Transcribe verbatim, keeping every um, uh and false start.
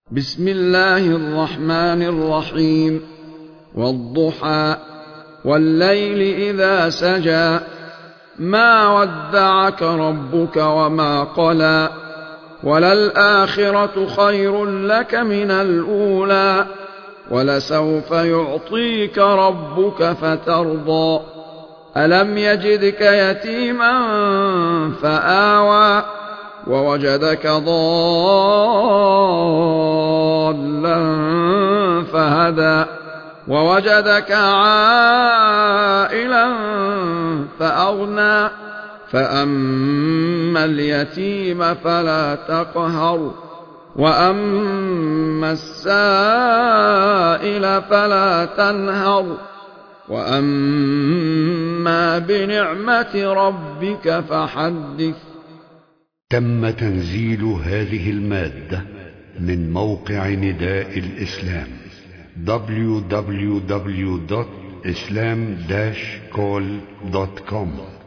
بسم الله الرحمن الرحيم. والضحى والليل إذا سجى ما ودعك ربك وما قلى وللآخرة خير لك من الأولى ولسوف يعطيك ربك فترضى ألم يجدك يتيما فآوى ووجدك ضالا فهدى ووجدك عائلا فأغنى فأما اليتيم فلا تقهر وأما السائل فلا تنهر وأما بنعمة ربك فحدث. تم تنزيل هذه المادة من موقع نداء الإسلام دبليو دبليو دبليو دوت إسلام داش كول دوت كوم.